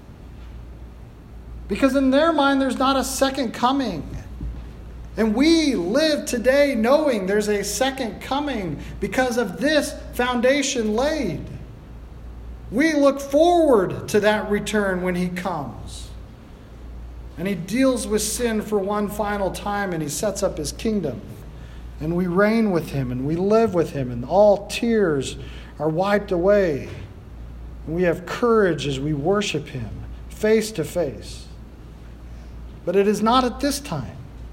Because in their mind, there's not a second coming. And we live today knowing there's a second coming because of this foundation laid. We look forward to that return when he comes. And he deals with sin for one final time and he sets up his kingdom. And we reign with him and we live with him and all tears are wiped away. And we have courage as we worship him face to face. But it is not at this time.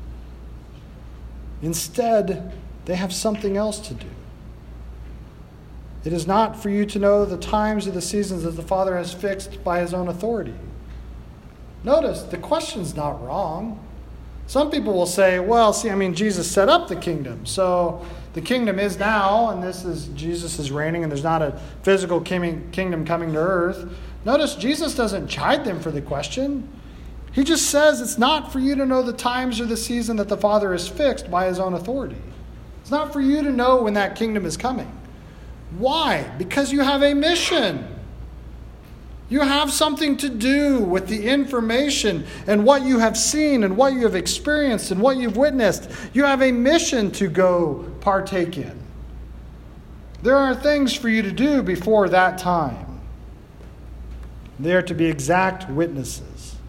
Instead, they have something else to do. It is not for you to know the times or the seasons that the Father has fixed by his own authority. Notice, the question's not wrong. Some people will say, well, Jesus set up the kingdom. So the kingdom is now, and Jesus is reigning, and there's not a physical kingdom coming to earth. Notice, Jesus doesn't chide them for the question. He just says it's not for you to know the times or the season that the Father has fixed by his own authority. It's not for you to know when that kingdom is coming. Why? Because you have a mission. You have something to do with the information and what you have seen and what you have experienced and what you've witnessed. You have a mission to go partake in. There are things for you to do before that time. They are to be exact witnesses.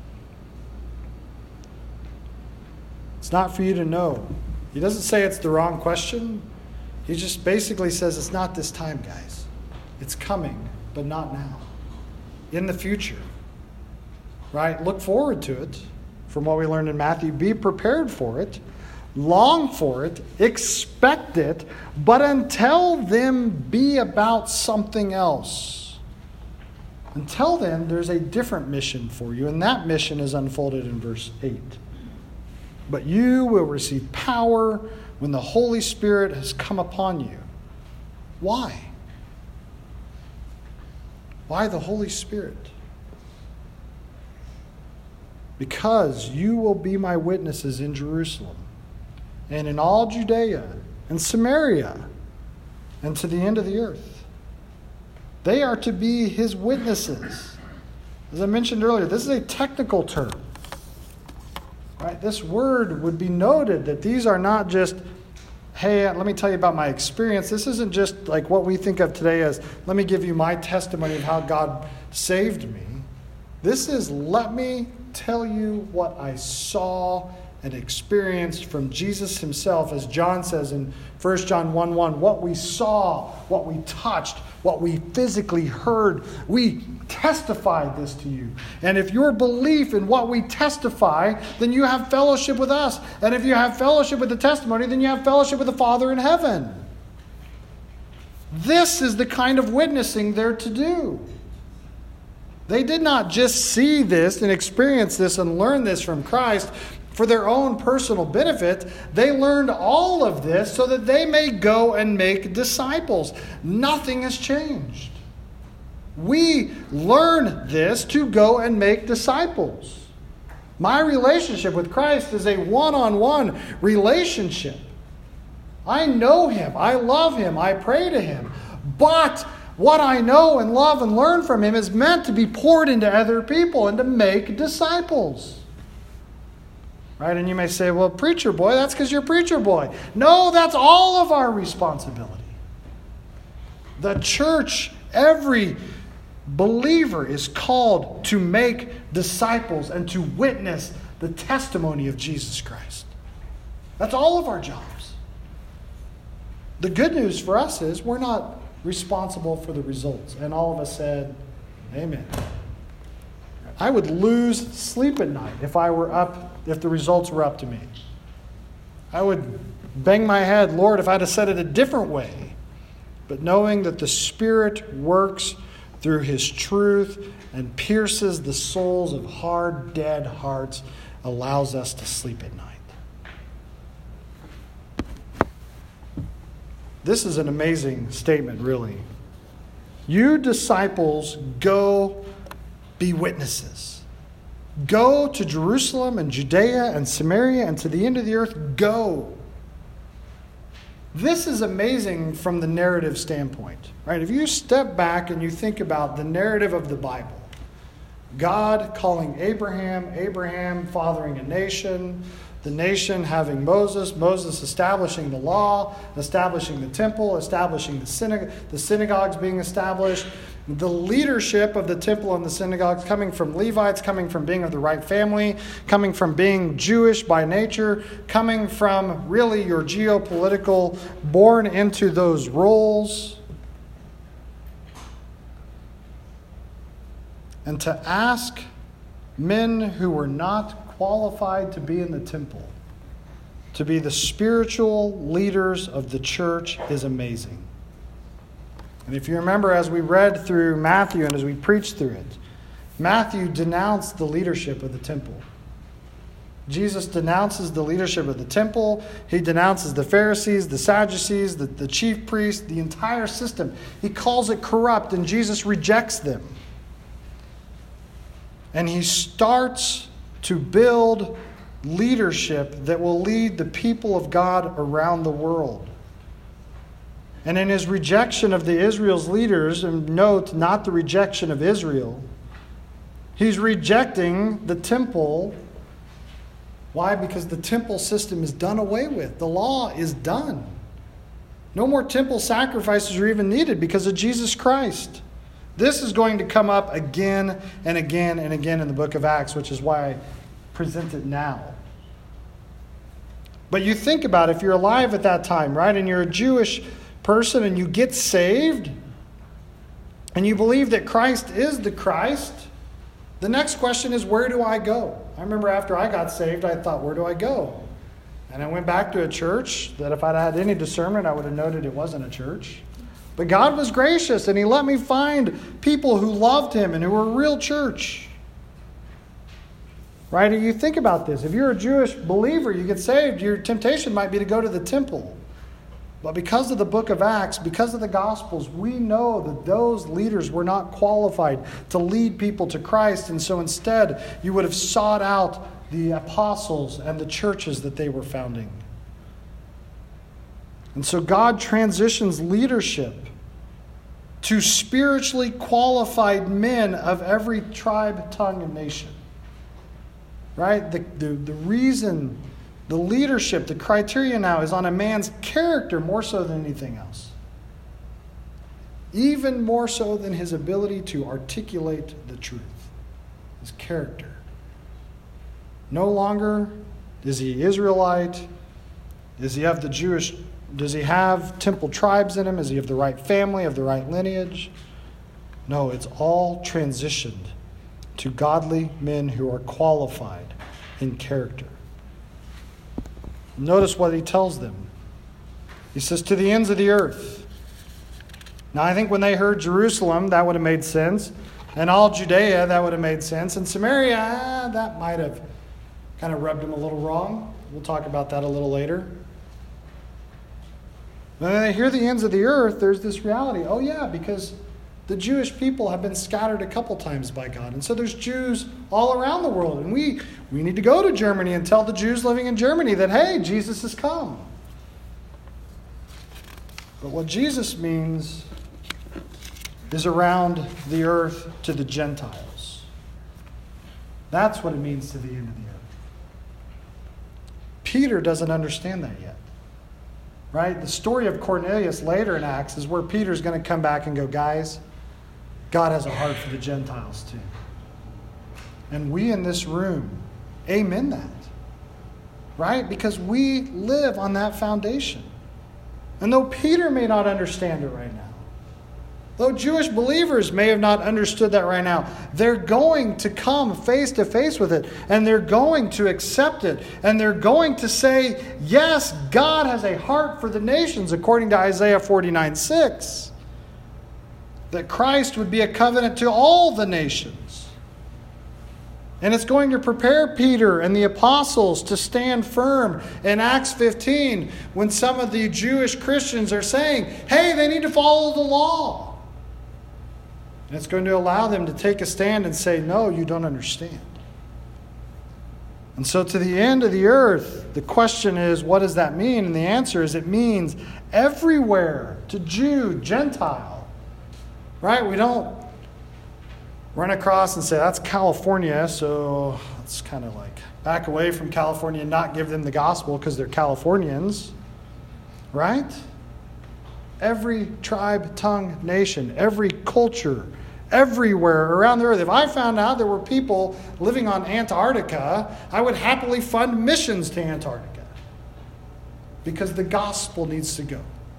It's not for you to know. He doesn't say it's the wrong question. He just basically says it's not this time, guys. It's coming, but not now. In the future. Right? Look forward to it. From what we learned in Matthew, be prepared for it. Long for it. Expect it. But until then, be about something else. Until then, there's a different mission for you. And that mission is unfolded in verse 8. But you will receive power when the Holy Spirit has come upon you. Why? Why the Holy Spirit? Because you will be my witnesses in Jerusalem and in all Judea and Samaria and to the end of the earth. They are to be his witnesses. As I mentioned earlier, this is a technical term. Right? This word would be noted that these are not just, hey, let me tell you about my experience. This isn't just like what we think of today as, let me give you my testimony of how God saved me. This is, let me tell you what I saw and experienced from Jesus himself, as John says in 1 John 1:1, what we saw, what we touched, what we physically heard. We testified this to you. And if your belief in what we testify, then you have fellowship with us. And if you have fellowship with the testimony, then you have fellowship with the Father in heaven. This is the kind of witnessing they're to do. They did not just see this and experience this and learn this from Christ for their own personal benefit. They learned all of this so that they may go and make disciples. Nothing has changed. We learn this to go and make disciples. My relationship with Christ is a one-on-one relationship. I know him. I love him. I pray to him. But what I know and love and learn from him is meant to be poured into other people and to make disciples. Right? And you may say, well, preacher boy, that's because you're preacher boy. No, that's all of our responsibility. The church, every believer is called to make disciples and to witness the testimony of Jesus Christ. That's all of our jobs. The good news for us is we're not responsible for the results. And all of us said, amen. I would lose sleep at night if I were up if the results were up to me. I would bang my head, Lord, if I'd have said it a different way. But knowing that the Spirit works through His truth and pierces the souls of hard, dead hearts allows us to sleep at night. This is an amazing statement, really. You disciples, go be witnesses. Go to Jerusalem and Judea and Samaria and to the end of the earth. Go. This is amazing from the narrative standpoint, right? If you step back and you think about the narrative of the Bible, God calling Abraham fathering a nation, the nation having Moses establishing the law, establishing the temple, establishing the synagogues being established, the leadership of the temple and the synagogues coming from Levites, coming from being of the right family, coming from being Jewish by nature, coming from really your geopolitical, born into those roles. And to ask men who were not qualified to be in the temple to be the spiritual leaders of the church is amazing. And if you remember, as we read through Matthew and as we preached through it, Matthew denounced the leadership of the temple. Jesus denounces the leadership of the temple. He denounces the Pharisees, the Sadducees, the chief priests, the entire system. He calls it corrupt, and Jesus rejects them. And he starts to build leadership that will lead the people of God around the world. And in his rejection of the Israel's leaders, and note, not the rejection of Israel, he's rejecting the temple. Why? Because the temple system is done away with. The law is done. No more temple sacrifices are even needed because of Jesus Christ. This is going to come up again and again and again in the book of Acts, which is why I present it now. But you think about it, if you're alive at that time, right, and you're a Jewish person and you get saved, and you believe that Christ is the Christ, the next question is, where do I go? I remember after I got saved, I thought, where do I go? And I went back to a church that if I'd had any discernment, I would have noted it wasn't a church. But God was gracious, and He let me find people who loved Him and who were a real church. Right? You think about this. If you're a Jewish believer, you get saved, your temptation might be to go to the temple. But because of the book of Acts, because of the Gospels, we know that those leaders were not qualified to lead people to Christ. And so instead, you would have sought out the apostles and the churches that they were founding. And so God transitions leadership to spiritually qualified men of every tribe, tongue, and nation. Right? The reason, the leadership, the criteria now is on a man's character more so than anything else. Even more so than his ability to articulate the truth. His character. No longer is he Israelite. Does he have temple tribes in him? Is he of the right family, of the right lineage? No, it's all transitioned to godly men who are qualified in character. Notice what he tells them. He says, to the ends of the earth. Now, I think when they heard Jerusalem, that would have made sense. And all Judea, that would have made sense. And Samaria, that might have kind of rubbed them a little wrong. We'll talk about that a little later. When they hear the ends of the earth, there's this reality. Oh yeah, because the Jewish people have been scattered a couple times by God. And so there's Jews all around the world. And we need to go to Germany and tell the Jews living in Germany that, hey, Jesus has come. But what Jesus means is around the earth to the Gentiles. That's what it means to the end of the earth. Peter doesn't understand that yet. Right? The story of Cornelius later in Acts is where Peter's going to come back and go, guys, God has a heart for the Gentiles too. And we in this room, amen that. Right? Because we live on that foundation. And though Peter may not understand it right now, Though Jewish believers may have not understood that right now, they're going to come face to face with it, and they're going to accept it, and they're going to say, yes, God has a heart for the nations, according to Isaiah 49:6. That Christ would be a covenant to all the nations. And it's going to prepare Peter and the apostles to stand firm in Acts 15 when some of the Jewish Christians are saying, hey, they need to follow the law. And it's going to allow them to take a stand and say, no, you don't understand. And so to the end of the earth, the question is, what does that mean? And the answer is, it means everywhere, to Jew, Gentile. Right? We don't run across and say, that's California, so let's kind of like back away from California and not give them the gospel because they're Californians. Right? Every tribe, tongue, nation, every culture, everywhere around the earth. If I found out there were people living on Antarctica, I would happily fund missions to Antarctica because the gospel needs to go.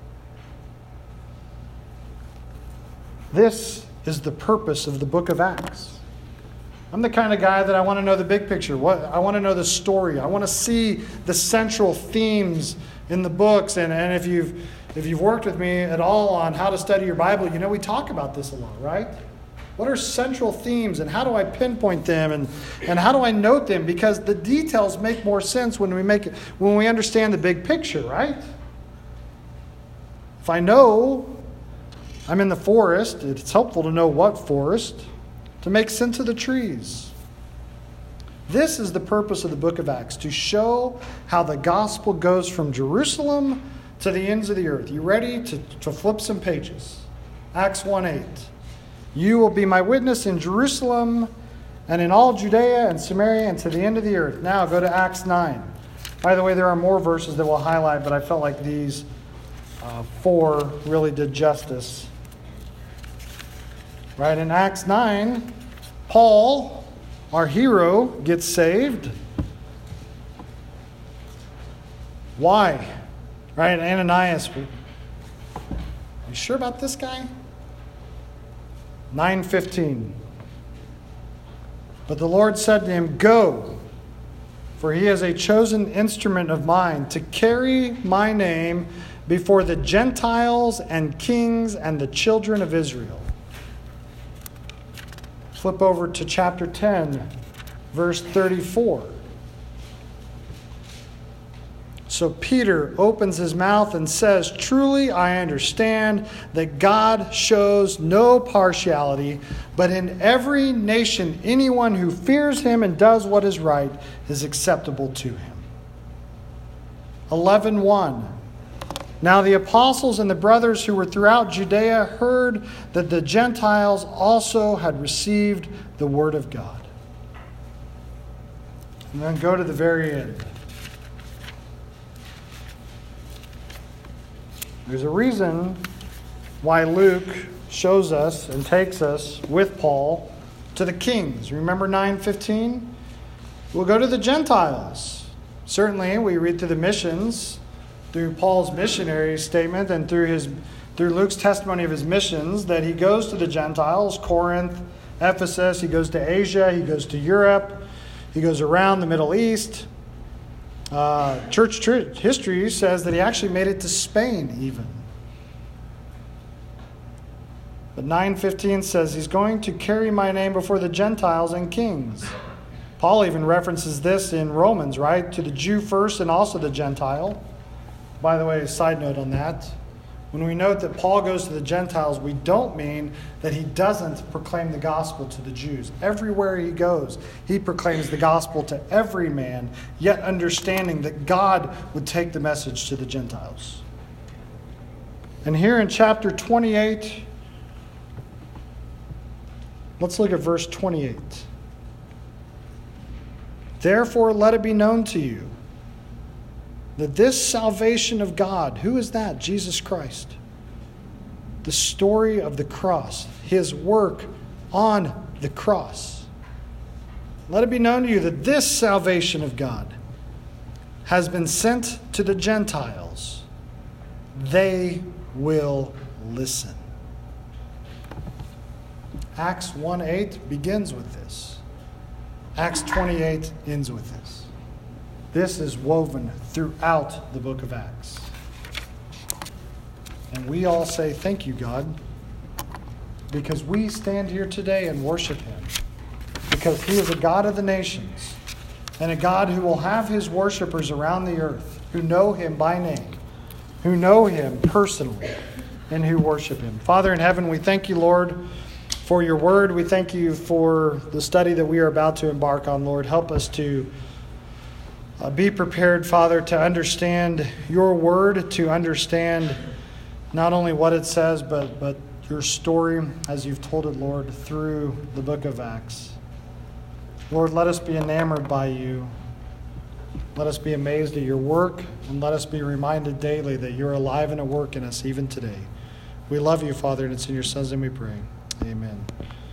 This is the purpose of the book of Acts. I'm the kind of guy that I want to know the big picture. I want to know the story. I want to see the central themes in the books. And if you've worked with me at all on how to study your Bible, you know we talk about this a lot, right? What are central themes and how do I pinpoint them and how do I note them? Because the details make more sense when we understand the big picture, right? If I know I'm in the forest, it's helpful to know what forest to make sense of the trees. This is the purpose of the book of Acts, to show how the gospel goes from Jerusalem to the ends of the earth. You ready to flip some pages? Acts 1:8. You will be my witness in Jerusalem and in all Judea and Samaria and to the end of the earth. Now go to Acts 9. By the way, there are more verses that we'll highlight, but I felt like these 4 really did justice. Right, in Acts 9, Paul, our hero, gets saved. Why? Right, Ananias, are you sure about this guy? 9:15. But the Lord said to him, go, for he is a chosen instrument of mine to carry my name before the Gentiles and kings and the children of Israel. Flip over to chapter 10, verse 34. So Peter opens his mouth and says, truly I understand that God shows no partiality, but in every nation anyone who fears him and does what is right is acceptable to him. 11:1. Now the apostles and the brothers who were throughout Judea heard that the Gentiles also had received the word of God. And then go to the very end. There's a reason why Luke shows us and takes us with Paul to the kings. Remember 9:15? We'll go to the Gentiles. Certainly, we read through the missions, through Paul's missionary statement and through Luke's testimony of his missions, that he goes to the Gentiles, Corinth, Ephesus, he goes to Asia, he goes to Europe, he goes around the Middle East. Church history says that he actually made it to Spain even. But 9:15 says he's going to carry my name before the Gentiles and kings. Paul even references this in Romans, right? To the Jew first and also the Gentile. By the way, a side note on that. When we note that Paul goes to the Gentiles, we don't mean that he doesn't proclaim the gospel to the Jews. Everywhere he goes, he proclaims the gospel to every man, yet understanding that God would take the message to the Gentiles. And here in chapter 28, let's look at verse 28. Therefore, let it be known to you that this salvation of God, who is that? Jesus Christ. The story of the cross, his work on the cross. Let it be known to you that this salvation of God has been sent to the Gentiles. They will listen. Acts 1:8 begins with this. Acts 28 ends with this. This is woven throughout the book of Acts. And we all say, thank you, God, because we stand here today and worship him. Because he is a God of the nations and a God who will have his worshipers around the earth who know him by name, who know him personally, and who worship him. Father in heaven, we thank you, Lord, for your word. We thank you for the study that we are about to embark on, Lord. Help us to be prepared, Father, to understand your word, to understand not only what it says, but your story as you've told it, Lord, through the book of Acts. Lord, let us be enamored by you. Let us be amazed at your work, and let us be reminded daily that you're alive and at work in us even today. We love you, Father, and it's in your Son's name we pray. Amen.